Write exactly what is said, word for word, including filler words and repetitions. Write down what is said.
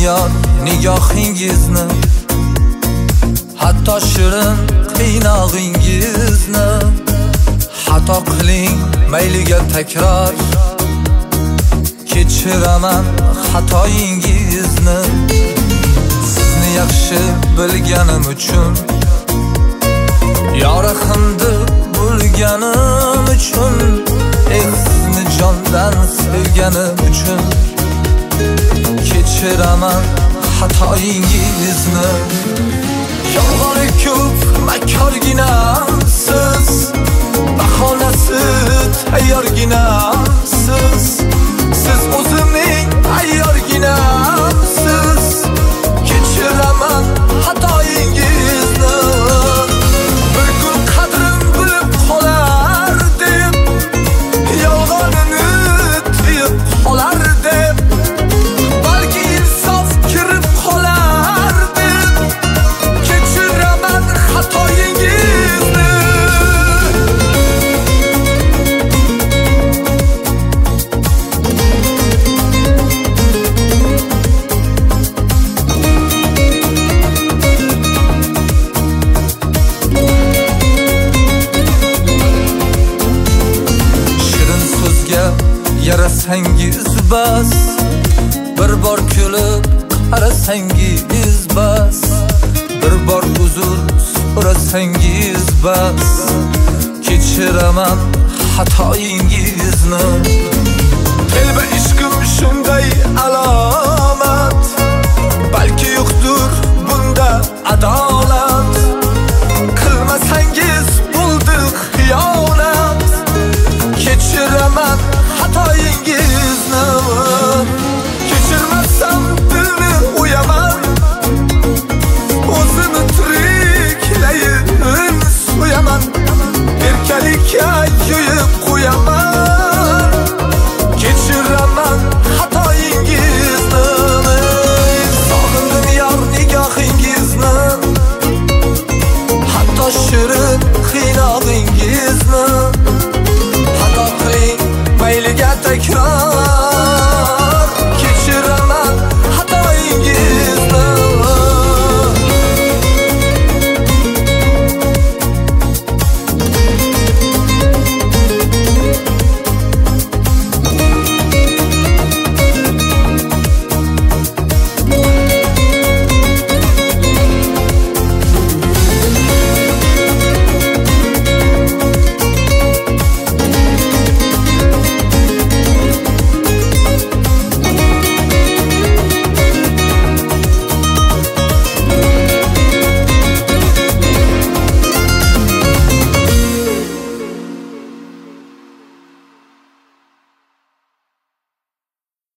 yod nigohingizni, hatto shirin qiynog'ingizni. Xato qiling mayliga takror, kechiraman xatoyingizni. Sizni yaxshi bilganim uchun, yorug'imni bo'lganim uchun, eh sizni jondan sevganim uchun, kechiraman xatoyingizni. Yolg'oni ko'p makorginamsiz, bahonasi tayyorginamsiz. Siz o'zimning ayyorginamsiz, kechiraman xatoyingizni. Bir kun qadrim bilib qolar deb, yolg'onini tiyib qolar deb, balki insof kirib qolar deb, kechiraman xatoyingizni. Yarasangiz bas, bir bor kulib qarasangiz bas, bir bor uzr so'rasangiz bas, kechiraman xatoyingizni. Telba ish